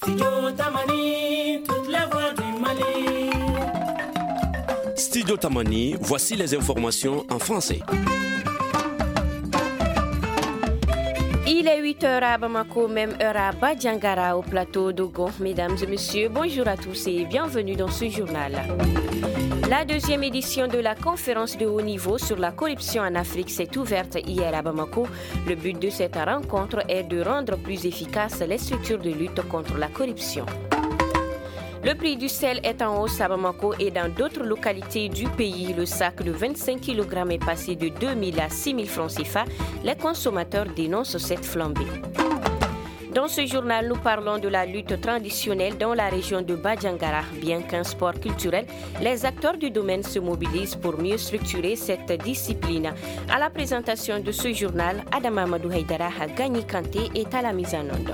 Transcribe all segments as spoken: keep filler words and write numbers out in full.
Studio Tamani, toute la voix du Mali. Studio Tamani, voici les informations en français. Il est huit heures à Bamako, même heure à Badjangara au plateau d'Ogon. Mesdames et messieurs, bonjour à tous et bienvenue dans ce journal. La deuxième édition de la conférence de haut niveau sur la corruption en Afrique s'est ouverte hier à Bamako. Le but de cette rencontre est de rendre plus efficaces les structures de lutte contre la corruption. Le prix du sel est en hausse à Bamako et dans d'autres localités du pays. Le sac de vingt-cinq kilogrammes est passé de deux mille à six mille francs C F A. Les consommateurs dénoncent cette flambée. Dans ce journal, nous parlons de la lutte traditionnelle dans la région de Badjangara. Bien qu'un sport culturel, les acteurs du domaine se mobilisent pour mieux structurer cette discipline. À la présentation de ce journal, Adam Amadou Haïdara Gagni Kanté est à la mise en onde.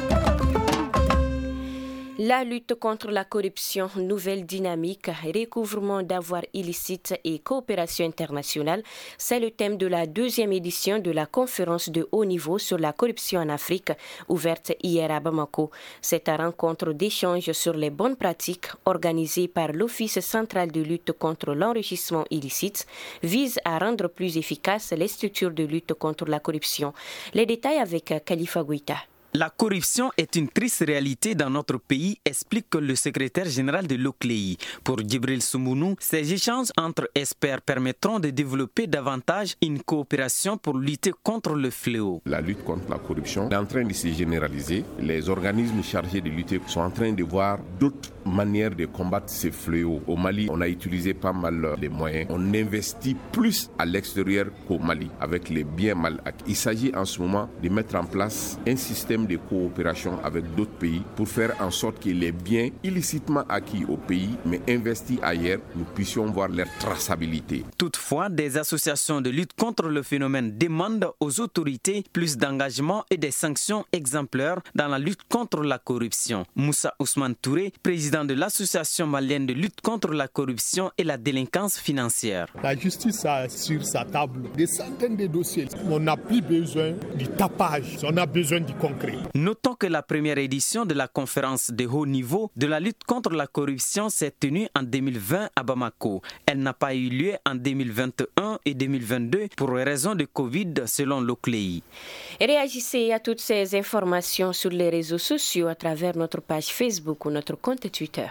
La lutte contre la corruption, nouvelle dynamique, recouvrement d'avoirs illicites et coopération internationale, c'est le thème de la deuxième édition de la conférence de haut niveau sur la corruption en Afrique, ouverte hier à Bamako. Cette rencontre d'échange sur les bonnes pratiques, organisée par l'Office central de lutte contre l'enrichissement illicite, vise à rendre plus efficaces les structures de lutte contre la corruption. Les détails avec Khalifa Gouita. La corruption est une triste réalité dans notre pays, explique le secrétaire général de l'O C L E I. Pour Djibril Soumounou, ces échanges entre experts permettront de développer davantage une coopération pour lutter contre le fléau. La lutte contre la corruption est en train de se généraliser. Les organismes chargés de lutter sont en train de voir d'autres manières de combattre ce fléau. Au Mali, on a utilisé pas mal de moyens. On investit plus à l'extérieur qu'au Mali avec les biens mal acquis. Il s'agit en ce moment de mettre en place un système de coopération avec d'autres pays pour faire en sorte que les biens illicitement acquis au pays mais investis ailleurs, nous puissions voir leur traçabilité. Toutefois, des associations de lutte contre le phénomène demandent aux autorités plus d'engagement et des sanctions exemplaires dans la lutte contre la corruption. Moussa Ousmane Touré, président de l'association malienne de lutte contre la corruption et la délinquance financière. La justice a sur sa table des centaines de dossiers. On n'a plus besoin du tapage, on a besoin du concret. Notons que la première édition de la conférence de haut niveau de la lutte contre la corruption s'est tenue en deux mille vingt à Bamako. Elle n'a pas eu lieu en deux mille vingt et un et deux mille vingt-deux pour raison de Covid selon l'O C L E I. Réagissez à toutes ces informations sur les réseaux sociaux à travers notre page Facebook ou notre compte Twitter.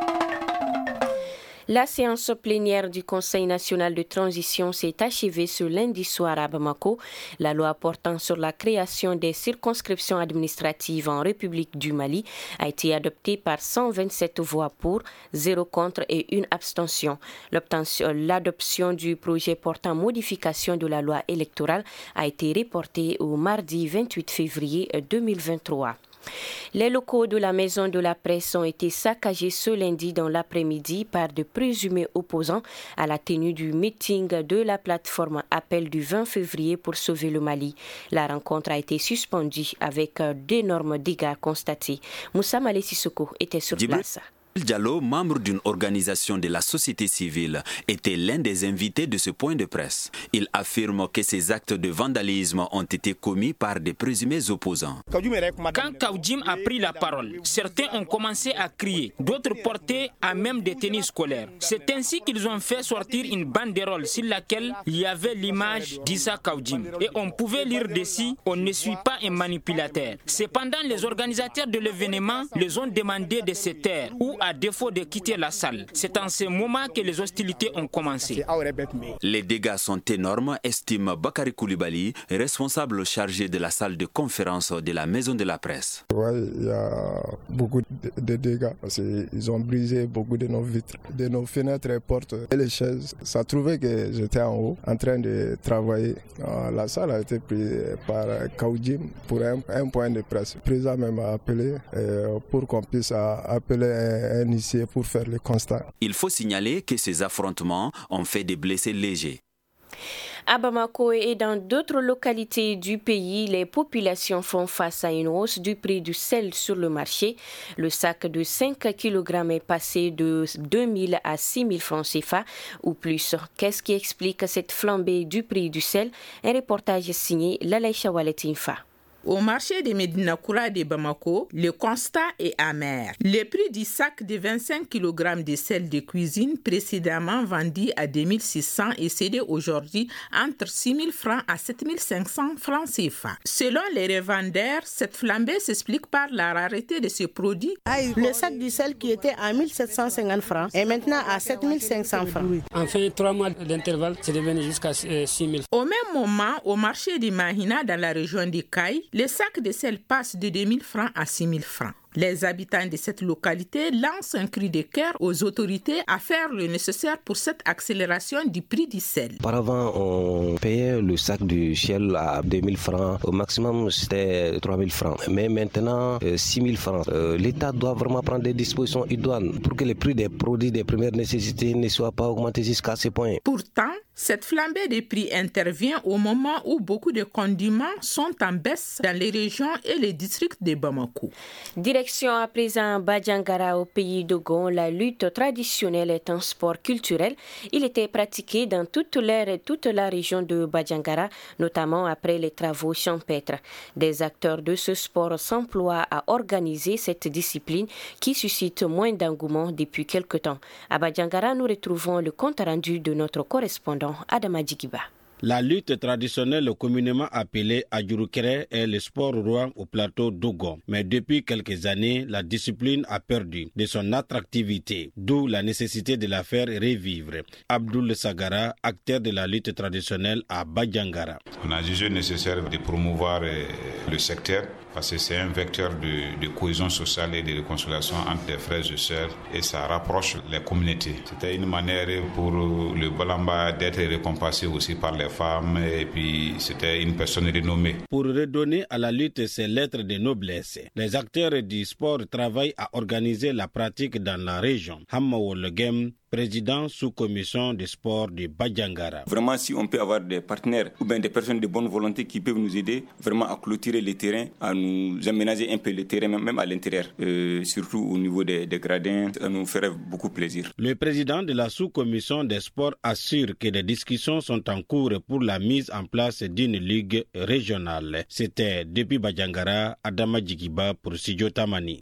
La séance plénière du Conseil national de transition s'est achevée ce lundi soir à Bamako. La loi portant sur la création des circonscriptions administratives en République du Mali a été adoptée par cent vingt-sept voix pour, zéro contre et une abstention. L'adoption du projet portant modification de la loi électorale a été reportée au mardi vingt-huit février deux mille vingt-trois. Les locaux de la Maison de la Presse ont été saccagés ce lundi dans l'après-midi par de présumés opposants à la tenue du meeting de la plateforme Appel du vingt février pour sauver le Mali. La rencontre a été suspendue avec d'énormes dégâts constatés. Moussa Malé Sissoko était sur place. Diallo, membre d'une organisation de la société civile, était l'un des invités de ce point de presse. Il affirme que ces actes de vandalisme ont été commis par des présumés opposants. Quand Kaoudim a pris la parole, certains ont commencé à crier, d'autres portaient à même des tenues scolaires. C'est ainsi qu'ils ont fait sortir une banderole sur laquelle il y avait l'image d'Issa Kaoudim. Et on pouvait lire dessus, on ne suit pas un manipulateur. Cependant, les organisateurs de l'événement les ont demandé de se taire ou à défaut de quitter la salle. C'est en ce moment que les hostilités ont commencé. Les dégâts sont énormes, estime Bakary Koulibaly, responsable chargé de la salle de conférence de la Maison de la Presse. Oui, il y a beaucoup de dégâts parce qu'ils ont brisé beaucoup de nos vitres, de nos fenêtres et portes et les chaises. Ça trouvait que j'étais en haut en train de travailler. La salle a été prise par Kaoudim pour un, un point de presse. Le président même a appelé pour qu'on puisse appeler un initié pour faire le constat. Il faut signaler que ces affrontements ont fait des blessés légers. À Bamako et dans d'autres localités du pays, les populations font face à une hausse du prix du sel sur le marché. Le sac de cinq kilogrammes est passé de deux mille à six mille francs C F A ou plus. Qu'est-ce qui explique cette flambée du prix du sel? Un reportage signé Lalaïcha Walet Infa. Au marché de Médina-Koura de Bamako, le constat est amer. Le prix du sac de vingt-cinq kilogrammes de sel de cuisine précédemment vendu à deux mille six cents est cédé aujourd'hui entre six mille francs à sept mille cinq cents francs C F A. Selon les revendeurs, cette flambée s'explique par la rareté de ce produit. Le sac du sel qui était à mille sept cent cinquante francs est maintenant à sept mille cinq cents francs. En fait, trois mois d'intervalle, c'est devenu jusqu'à six mille. Au même moment, au marché de Mahina, dans la région de Kaï, le sac de sel passe de deux mille francs à six mille francs. Les habitants de cette localité lancent un cri de cœur aux autorités à faire le nécessaire pour cette accélération du prix du sel. Auparavant, on payait le sac de sel à deux mille francs. Au maximum, c'était trois mille francs. Mais maintenant, six mille francs. Euh, L'État doit vraiment prendre des dispositions idoines pour que les prix des produits de première nécessité ne soient pas augmentés jusqu'à ce point. Pourtant, cette flambée des prix intervient au moment où beaucoup de condiments sont en baisse dans les régions et les districts de Bamako. Direction à présent Badjangara au pays d'Ogon. La lutte traditionnelle est un sport culturel. Il était pratiqué dans toute l'aire et toute la région de Badjangara, notamment après les travaux champêtres. Des acteurs de ce sport s'emploient à organiser cette discipline qui suscite moins d'engouement depuis quelque temps. À Badjangara, nous retrouvons le compte rendu de notre correspondant Adama Djigiba. La lutte traditionnelle communément appelée Adjurukere est le sport roi au plateau d'Ogon. Mais depuis quelques années, la discipline a perdu de son attractivité, d'où la nécessité de la faire revivre. Abdoul Sagara, acteur de la lutte traditionnelle à Badjangara. On a jugé nécessaire de promouvoir le secteur parce que c'est un vecteur de, de cohésion sociale et de réconciliation entre les frères et sœurs et ça rapproche les communautés. C'était une manière pour le Balamba d'être récompensé aussi par les femmes et puis c'était une personne renommée. Pour redonner à la lutte ses lettres de noblesse, les acteurs du sport travaillent à organiser la pratique dans la région. Hammaoul Gem, président sous-commission des sports de Badjangara. Vraiment, si on peut avoir des partenaires ou bien des personnes de bonne volonté qui peuvent nous aider vraiment à clôturer les terrains, à nous aménager un peu les terrains, même à l'intérieur, euh, surtout au niveau des, des gradins, ça nous ferait beaucoup plaisir. Le président de la sous-commission des sports assure que des discussions sont en cours pour la mise en place d'une ligue régionale. C'était depuis Badjangara, Adama Djigiba pour Studio Tamani.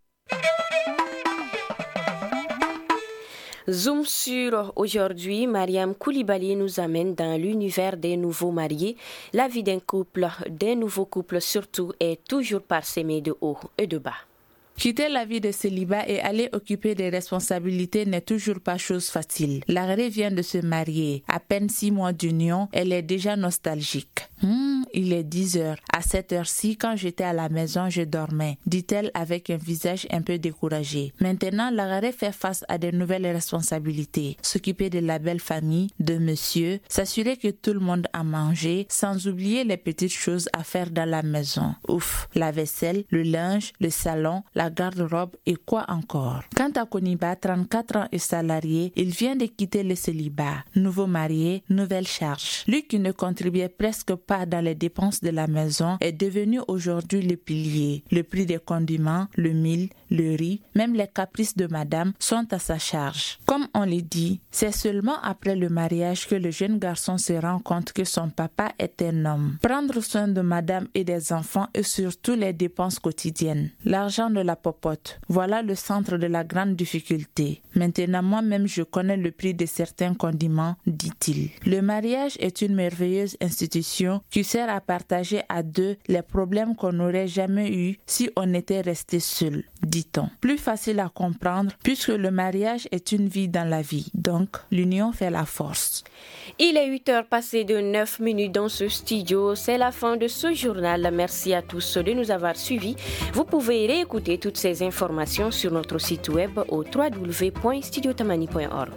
Zoom sur aujourd'hui, Mariam Koulibaly nous amène dans l'univers des nouveaux mariés. La vie d'un couple, des nouveaux couples surtout, est toujours parsemée de hauts et de bas. Quitter la vie de célibat et aller occuper des responsabilités n'est toujours pas chose facile. L'arrêt vient de se marier. À peine six mois d'union, elle est déjà nostalgique. Hum, il est dix heures. À cette heure-ci, quand j'étais à la maison, je dormais, dit-elle avec un visage un peu découragé. Maintenant, Lagaré fait face à de nouvelles responsabilités. S'occuper de la belle famille, de monsieur, s'assurer que tout le monde a mangé, sans oublier les petites choses à faire dans la maison. Ouf, la vaisselle, le linge, le salon, la garde-robe et quoi encore. Quant à Koniba, trente-quatre ans et salarié, il vient de quitter le célibat. Nouveau marié, nouvelle charge. Lui qui ne contribuait presque pas dans les dépenses de la maison est devenu aujourd'hui le pilier. Le prix des condiments, le mil, le riz, même les caprices de madame sont à sa charge. Comme on le dit, c'est seulement après le mariage que le jeune garçon se rend compte que son papa est un homme. Prendre soin de madame et des enfants et surtout les dépenses quotidiennes. L'argent de la popote, voilà le centre de la grande difficulté. Maintenant, moi-même, je connais le prix de certains condiments, dit-il. Le mariage est une merveilleuse institution qui sert à partager à deux les problèmes qu'on n'aurait jamais eus si on était resté seul, dit-on. Plus facile à comprendre puisque le mariage est une vie dans la vie. Donc, l'union fait la force. Il est huit heures passées de neuf minutes dans ce studio. C'est la fin de ce journal. Merci à tous de nous avoir suivis. Vous pouvez réécouter toutes ces informations sur notre site web au w w w point studio tamani point org.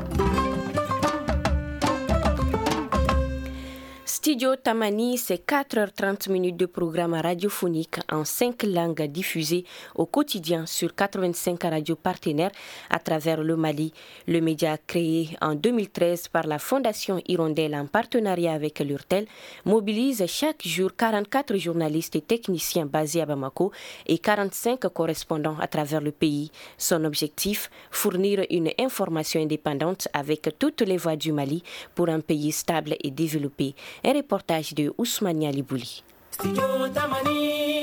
Studio Tamani, c'est quatre heures trente minutes de programme radiophonique en cinq langues diffusées au quotidien sur quatre-vingt-cinq radios partenaires à travers le Mali. Le média créé en deux mille treize par la Fondation Hirondelle en partenariat avec l'Urtel mobilise chaque jour quarante-quatre journalistes et techniciens basés à Bamako et quarante-cinq correspondants à travers le pays. Son objectif, fournir une information indépendante avec toutes les voix du Mali pour un pays stable et développé. Un reportage de Ousmane Libouli. Studio Tamani.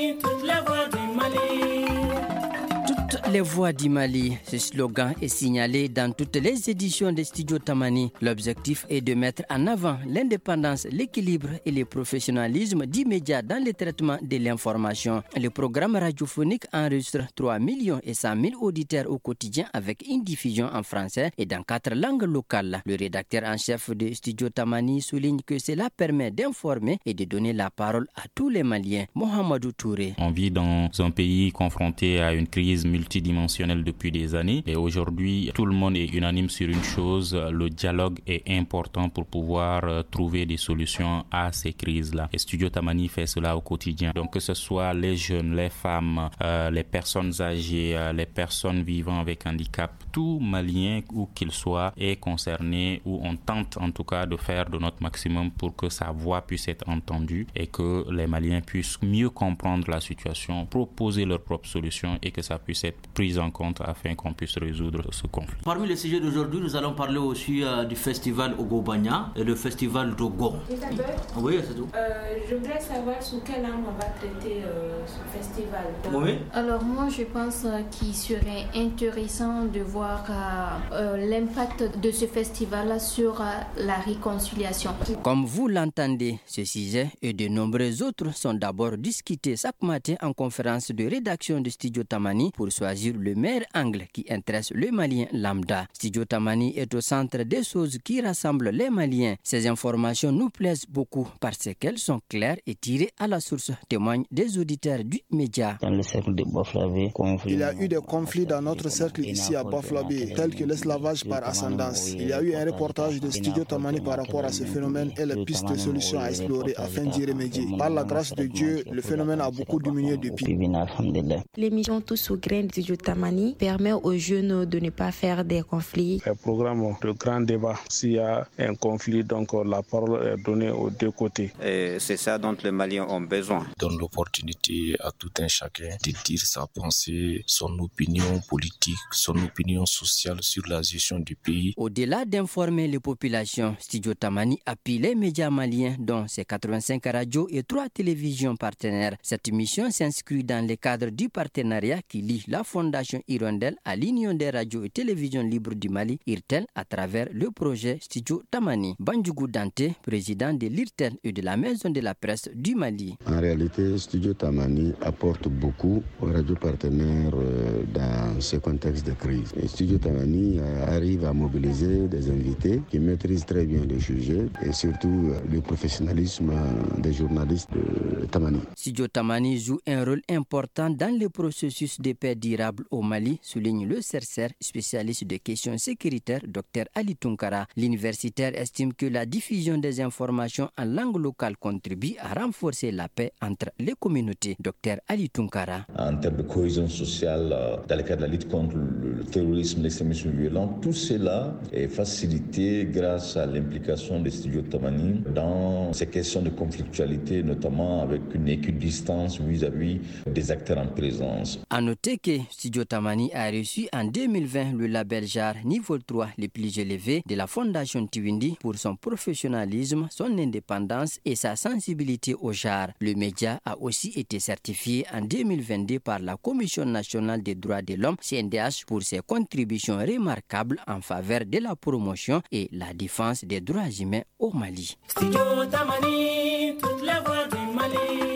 Les voix du Mali, ce slogan est signalé dans toutes les éditions de Studio Tamani. L'objectif est de mettre en avant l'indépendance, l'équilibre et le professionnalisme du média dans le traitement de l'information. Le programme radiophonique enregistre trois millions et cent mille auditeurs au quotidien avec une diffusion en français et dans quatre langues locales. Le rédacteur en chef de Studio Tamani souligne que cela permet d'informer et de donner la parole à tous les Maliens. Mohamedou Touré. On vit dans un pays confronté à une crise multidimensionnelle depuis des années et aujourd'hui tout le monde est unanime sur une chose, le dialogue est important pour pouvoir trouver des solutions à ces crises-là. Et Studio Tamani fait cela au quotidien. Donc que ce soit les jeunes, les femmes, euh, les personnes âgées, euh, les personnes vivant avec handicap, tout Malien où qu'il soit est concerné ou on tente en tout cas de faire de notre maximum pour que sa voix puisse être entendue et que les Maliens puissent mieux comprendre la situation, proposer leurs propres solutions et que ça puisse être pris en compte afin qu'on puisse résoudre ce conflit. Parmi les sujets d'aujourd'hui, nous allons parler aussi euh, du festival Ogobanya et le festival d'Ogo. Oui, c'est tout. Euh, je voudrais savoir sous quel angle on va traiter euh, ce festival. Oui. Alors moi, je pense euh, qu'il serait intéressant de voir euh, l'impact de ce festival sur euh, la réconciliation. Comme vous l'entendez, ce sujet et de nombreux autres sont d'abord discutés chaque matin en conférence de rédaction de Studio Tamani pour choisir le meilleur angle qui intéresse le Malien lambda. Studio Tamani est au centre des choses qui rassemblent les Maliens. Ces informations nous plaisent beaucoup parce qu'elles sont claires et tirées à la source, témoignent des auditeurs du média. Dans le cercle de Baflabé, il y a eu des conflits dans notre cercle ici à Baflabé, tels que l'esclavage par ascendance. Il y a eu un reportage de Studio Tamani par rapport à ce phénomène et les pistes de solutions à explorer afin d'y remédier. Par la grâce de Dieu, le phénomène a beaucoup diminué depuis. L'émission Tous au grain de Studio Tamani permet aux jeunes de ne pas faire des conflits. Le programme de grand débat, s'il y a un conflit, donc la parole est donnée aux deux côtés. Et c'est ça dont les Maliens ont besoin. Donne l'opportunité à tout un chacun de dire sa pensée, son opinion politique, son opinion sociale sur la gestion du pays. Au-delà d'informer les populations, Studio Tamani appuie les médias maliens, dont ses quatre-vingt-cinq radios et trois télévisions partenaires. Cette mission s'inscrit dans le cadre du partenariat qui lie la Fondation Hirondelle à l'Union des radios et télévisions libres du Mali, IRTEL, à travers le projet Studio Tamani. Bandjougou Dante, président de l'IRTEL et de la Maison de la Presse du Mali. En réalité, Studio Tamani apporte beaucoup aux radios partenaires dans ce contexte de crise. Et Studio Tamani arrive à mobiliser des invités qui maîtrisent très bien les sujets et surtout le professionnalisme des journalistes de Tamani. Studio Tamani joue un rôle important dans le processus de paix durable au Mali, souligne le chercheur spécialiste de questions sécuritaires, Dr Ali Tunkara. L'universitaire estime que la diffusion des informations en langue locale contribue à renforcer la paix entre les communautés. Dr Ali Tunkara. En termes de cohésion sociale, dans le cadre de la lutte contre le terrorisme, l'extrémisme violent, tout cela est facilité grâce à l'implication des studios Tamani dans ces questions de conflictualité, notamment avec une équidistance vis-à-vis des acteurs en présence. À noter que Studio Tamani a reçu en deux mille vingt le label J A R niveau trois le plus élevé de la Fondation Tiwindi pour son professionnalisme, son indépendance et sa sensibilité au genre. Le média a aussi été certifié en deux mille vingt-deux par la Commission nationale des droits de l'homme, C N D H, pour ses contributions remarquables en faveur de la promotion et la défense des droits humains au Mali. Studio Tamani, toute la voix du Mali.